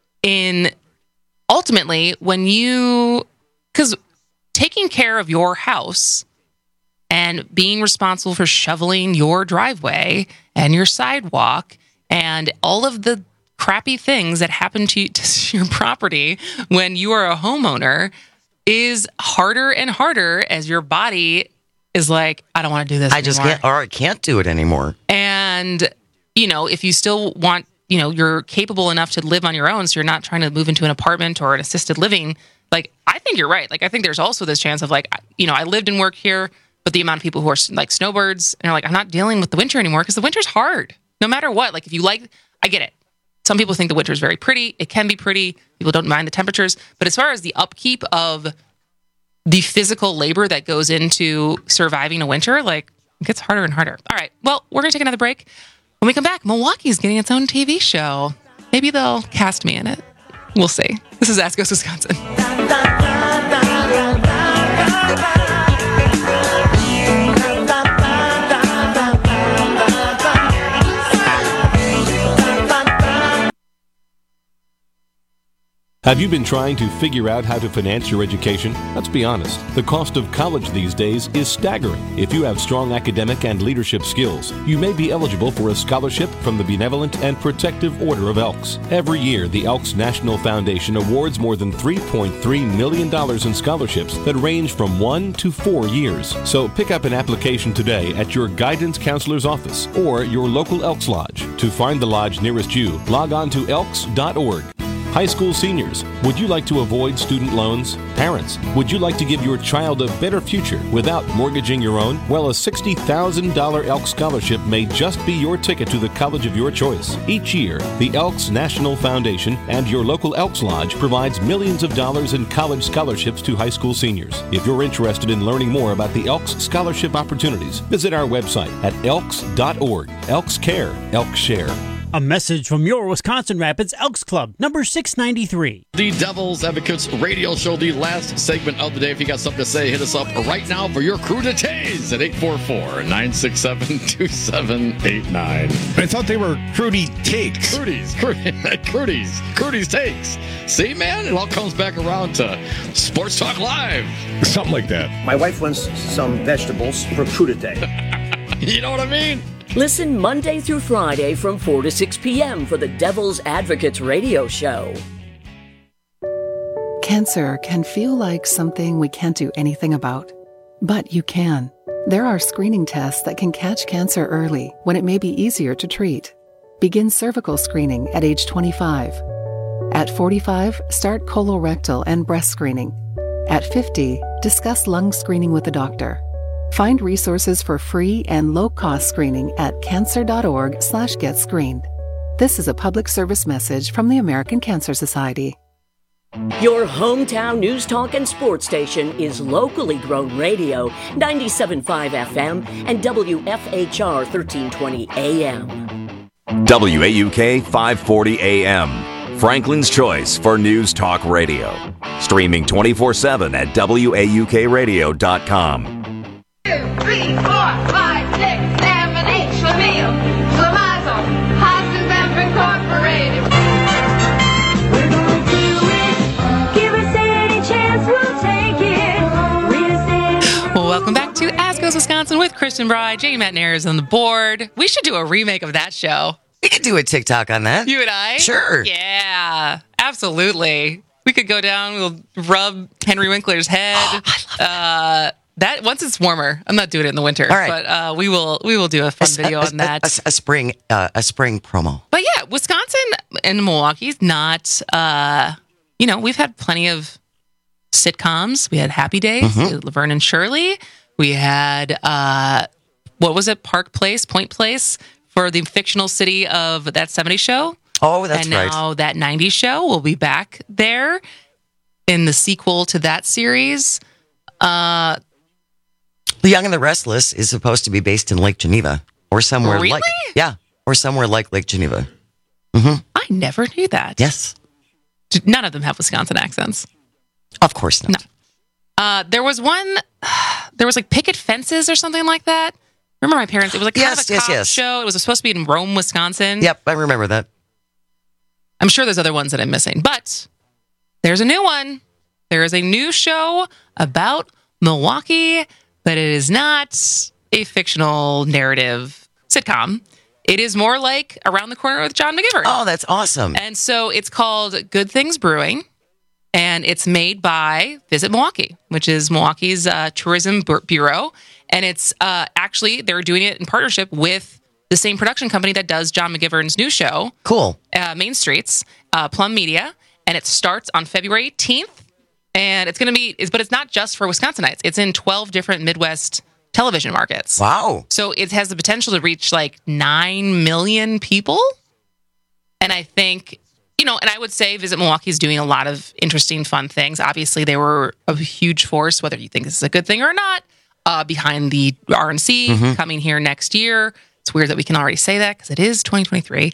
Ultimately, because taking care of your house and being responsible for shoveling your driveway and your sidewalk and all of the crappy things that happen to your property when you are a homeowner is harder and harder as your body is like, I don't want to do this anymore. I can't do it anymore. And, if you still want, you're capable enough to live on your own, so you're not trying to move into an apartment or an assisted living. Like, I think you're right. Like, I think there's also this chance of like, I lived and work here, but the amount of people who are like snowbirds and are like, I'm not dealing with the winter anymore because the winter's hard. No matter what. Like, if you I get it. Some people think the winter is very pretty. It can be pretty. People don't mind the temperatures. But as far as the upkeep of the physical labor that goes into surviving a winter, like, it gets harder and harder. All right. Well, we're going to take another break. When we come back, Milwaukee's getting its own TV show. Maybe they'll cast me in it. We'll see. This is Ask Us Wisconsin. Have you been trying to figure out how to finance your education? Let's be honest, the cost of college these days is staggering. If you have strong academic and leadership skills, you may be eligible for a scholarship from the Benevolent and Protective Order of Elks. Every year, the Elks National Foundation awards more than $3.3 million in scholarships that range from 1 to 4 years. So pick up an application today at your guidance counselor's office or your local Elks Lodge. To find the lodge nearest you, log on to elks.org. High school seniors, would you like to avoid student loans? Parents, would you like to give your child a better future without mortgaging your own? Well, a $60,000 Elks Scholarship may just be your ticket to the college of your choice. Each year, the Elks National Foundation and your local Elks Lodge provides millions of dollars in college scholarships to high school seniors. If you're interested in learning more about the Elks Scholarship opportunities, visit our website at elks.org. Elks Care, Elks Share. A message from your Wisconsin Rapids Elks Club, number 693. The Devil's Advocates radio show, the last segment of the day. If you got something to say, hit us up right now for your crew to tase at 844-967-2789. I thought they were Crudy Takes. Crudy's Takes. See, man, it all comes back around to Sports Talk Live. Something like that. My wife wants some vegetables for crudité. You know what I mean? Listen Monday through Friday from 4 to 6 p.m. for the Devil's Advocates radio show. Cancer can feel like something we can't do anything about, but you can. There are screening tests that can catch cancer early when it may be easier to treat. begin cervical screening at age 25. At 45, start colorectal and breast screening. At 50, discuss lung screening with a doctor. Find resources for free and low-cost screening at cancer.org/getscreened. This is a public service message from the American Cancer Society. Your hometown news, talk, and sports station is locally grown radio, 97.5 FM and WFHR 1320 AM. WAUK 540 AM, Franklin's choice for news talk radio. Streaming 24/7 at WAUKradio.com. 2, 3, 4, 5, 6, 7, 8, Schlemiel, Schlemazel, Hodgins and Incorporated. We're gonna do it. Give us any chance, we'll take it. Well, welcome back to As Goes Wisconsin with Christian Bride. Jamie Matt Nair's on the board. We should do a remake of that show. We could do a TikTok on that. You and I? Sure. Yeah, absolutely. We could go down, we'll rub Henry Winkler's head. Oh, I love that once it's warmer. I'm not doing it in the winter. All right. But we will do a fun video on that. A spring promo. But yeah, Wisconsin and Milwaukee's not we've had plenty of sitcoms. We had Happy Days, Laverne and Shirley. We had what was it? Park Place, Point Place, for the fictional city of That 70s Show. Oh, that's right. And now That 90s Show will be back there in the sequel to that series. The Young and the Restless is supposed to be based in Lake Geneva or somewhere really? or somewhere like Lake Geneva. I never knew that. Yes. None of them have Wisconsin accents. Of course not. No. There was like picket fences or something like that. Remember my parents? It was like kind of a cop show. It was supposed to be in Rome, Wisconsin. Yep, I remember that. I'm sure there's other ones that I'm missing, but there's a new one. There is a new show about Milwaukee, but it is not a fictional narrative sitcom. It is more like Around the Corner with John McGivern. Oh, that's awesome. And so it's called Good Things Brewing, and it's made by Visit Milwaukee, which is Milwaukee's tourism bureau. And it's actually, they're doing it in partnership with the same production company that does John McGivern's new show. Cool. Main Streets, Plum Media. And it starts on February 18th. And it's going to be, but it's not just for Wisconsinites. It's in 12 different Midwest television markets. Wow. So it has the potential to reach like 9 million people. And I think, and I would say Visit Milwaukee is doing a lot of interesting, fun things. Obviously, they were a huge force, whether you think this is a good thing or not, behind the RNC coming here next year. It's weird that we can already say that because it is 2023.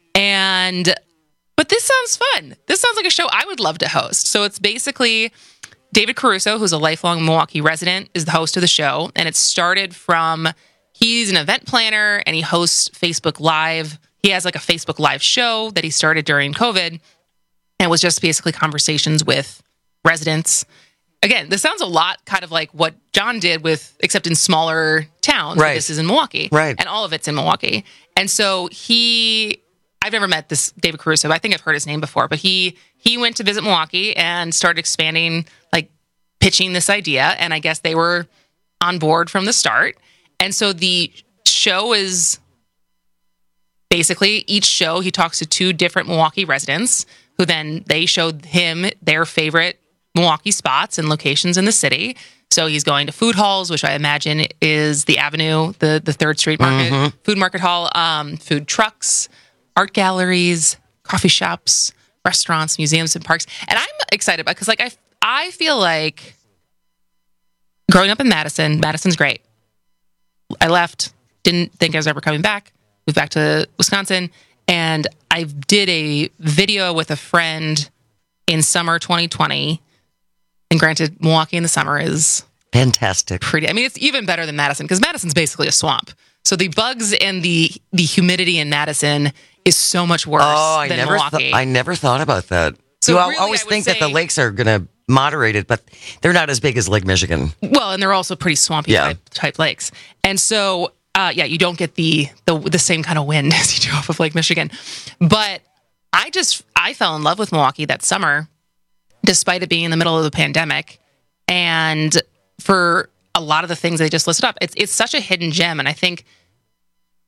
But this sounds fun. This sounds like a show I would love to host. So it's basically David Caruso, who's a lifelong Milwaukee resident, is the host of the show. And it started from, he's an event planner and he hosts Facebook Live. He has like a Facebook Live show that he started during COVID. And it was just basically conversations with residents. Again, this sounds a lot kind of like what John did except in smaller towns. Right. This is in Milwaukee. Right. And all of it's in Milwaukee. And so I've never met this David Caruso, but I think I've heard his name before. But he went to Visit Milwaukee and started expanding, like pitching this idea. And I guess they were on board from the start. And so the show is basically each show he talks to 2 different Milwaukee residents who then they showed him their favorite Milwaukee spots and locations in the city. So he's going to food halls, which I imagine is the Avenue, the 3rd Street Market, food market hall, food trucks, art galleries, coffee shops, restaurants, museums, and parks. And I'm excited because I feel like growing up in Madison's great. I left, didn't think I was ever coming back, moved back to Wisconsin, and I did a video with a friend in summer 2020. And granted, Milwaukee in the summer is fantastic. Pretty. I mean, it's even better than Madison because Madison's basically a swamp. So the bugs and the humidity in Madison is so much worse than Milwaukee. I never thought about that. So you really, always think that the lakes are going to moderate it, but they're not as big as Lake Michigan. Well, and they're also pretty swampy type lakes. And so, you don't get the same kind of wind as you do off of Lake Michigan. But I fell in love with Milwaukee that summer, despite it being in the middle of the pandemic. And for a lot of the things they just listed up, it's such a hidden gem. And I think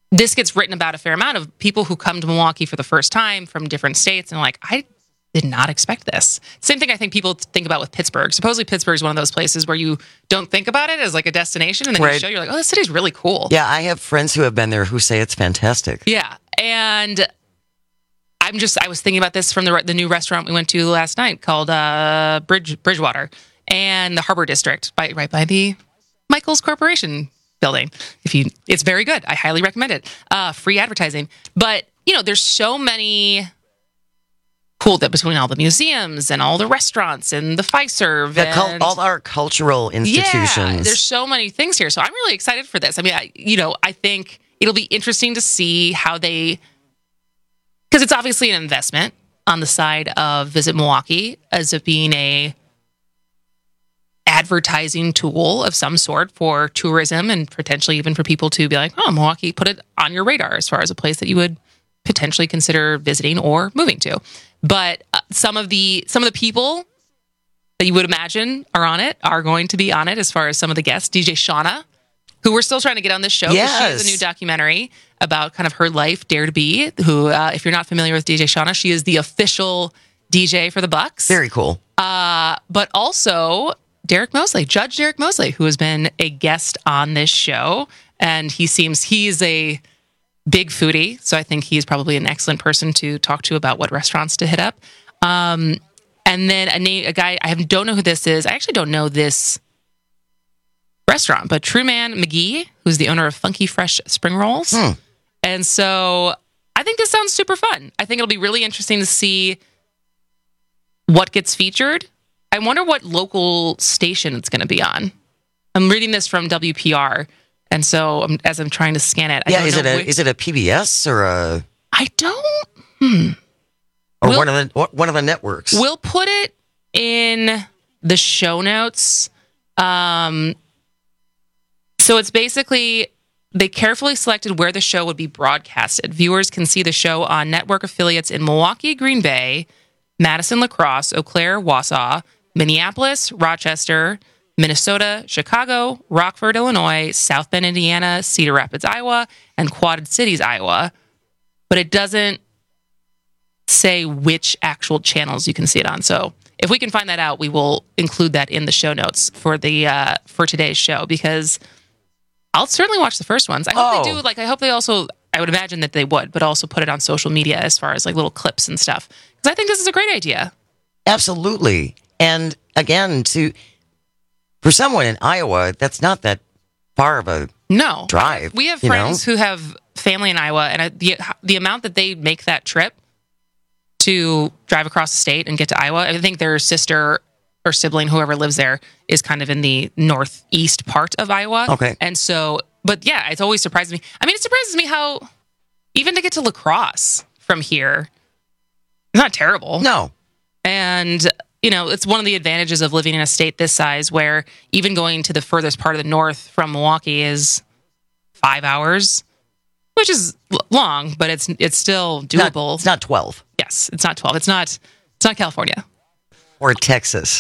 this gets written about a fair amount of people who come to Milwaukee for the first time from different states and like, I did not expect this. Same thing I think people think about with Pittsburgh. Supposedly Pittsburgh is one of those places where you don't think about it as like a destination, and then you show, you're like, oh, this city's really cool. Yeah, I have friends who have been there who say it's fantastic. Yeah, and I was thinking about this from the new restaurant we went to last night called Bridgewater and the Harbor District, right by the Michaels Corporation building. It's very good. I highly recommend it. Free advertising. But, there's so many cool that between all the museums and all the restaurants and the Fiserv and all our cultural institutions. Yeah, there's so many things here. So I'm really excited for this. I mean, I think it'll be interesting to see how because it's obviously an investment on the side of Visit Milwaukee as of being a advertising tool of some sort for tourism and potentially even for people to be like, oh, Milwaukee, put it on your radar as far as a place that you would potentially consider visiting or moving to. But some of the people that you would imagine are going to be on it as far as some of the guests. DJ Shauna, who we're still trying to get on this show. Yes. She has a new documentary about kind of her life, Dare to Be, who, if you're not familiar with DJ Shauna, she is the official DJ for the Bucks. Very cool. But also Derek Mosley, Judge Derek Mosley, who has been a guest on this show. And he's a big foodie, so I think he's probably an excellent person to talk to about what restaurants to hit up. And then a guy, I don't know who this is. I actually don't know this restaurant, but Truman McGee, who's the owner of Funky Fresh Spring Rolls. And so I think this sounds super fun. I think it'll be really interesting to see what gets featured. I wonder what local station it's going to be on. I'm reading this from WPR. And so as I'm trying to scan it, is it a PBS or a? I don't. Or one of the networks. We'll put it in the show notes. So it's basically they carefully selected where the show would be broadcasted. Viewers can see the show on network affiliates in Milwaukee, Green Bay, Madison, La Crosse, Eau Claire, Wausau, Minneapolis, Rochester, Minnesota, Chicago, Rockford, Illinois, South Bend, Indiana, Cedar Rapids, Iowa, and Quad Cities, Iowa. But it doesn't say which actual channels you can see it on. So if we can find that out, we will include that in the show notes for today's show, because I'll certainly watch the first ones. I hope they do. I hope they also, I would imagine that they would, but also put it on social media as far as little clips and stuff. Because I think this is a great idea. Absolutely. And again, for someone in Iowa, that's not that far of a drive. We have friends who have family in Iowa, and the amount that they make that trip to drive across the state and get to Iowa, I think their sister or sibling, whoever lives there, is kind of in the northeast part of Iowa. Okay. And so, but yeah, it's always surprises me. I mean, it surprises me how even to get to La Crosse from here, it's not terrible. No. And it's one of the advantages of living in a state this size, where even going to the furthest part of the north from Milwaukee is 5 hours, which is long, but it's still doable. It's not 12. Yes, it's not 12. It's not California. Or Texas.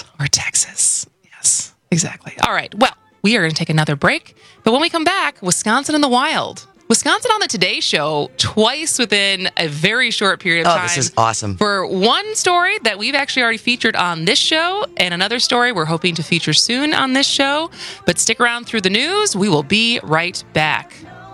Yes, exactly. All right. Well, we are going to take another break. But when we come back, Wisconsin in the wild. Wisconsin on the Today Show twice within a very short period of time. Oh, this is awesome. For one story that we've actually already featured on this show, and another story we're hoping to feature soon on this show. But stick around through the news. We will be right back.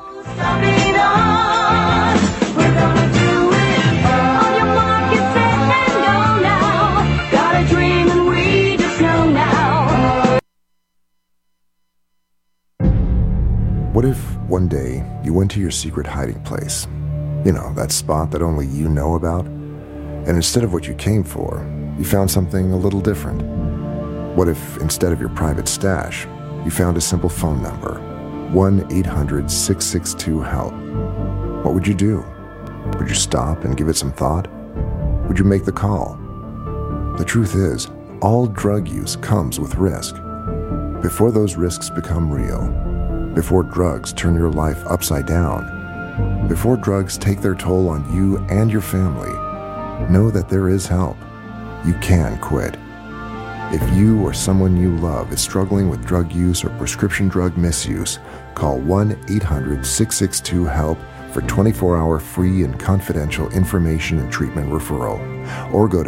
What if one day you went to your secret hiding place? That spot that only you know about? And instead of what you came for, you found something a little different. What if instead of your private stash, you found a simple phone number, 1-800-662-HELP? What would you do? Would you stop and give it some thought? Would you make the call? The truth is, all drug use comes with risk. Before those risks become real, before drugs turn your life upside down, before drugs take their toll on you and your family, know that there is help. You can quit. If you or someone you love is struggling with drug use or prescription drug misuse, call 1-800-662-HELP for 24-hour free and confidential information and treatment referral, or go to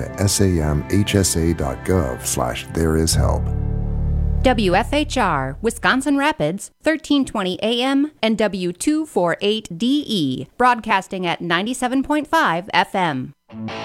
samhsa.gov/thereishelp. WFHR, Wisconsin Rapids, 1320 AM and W248DE, broadcasting at 97.5 FM.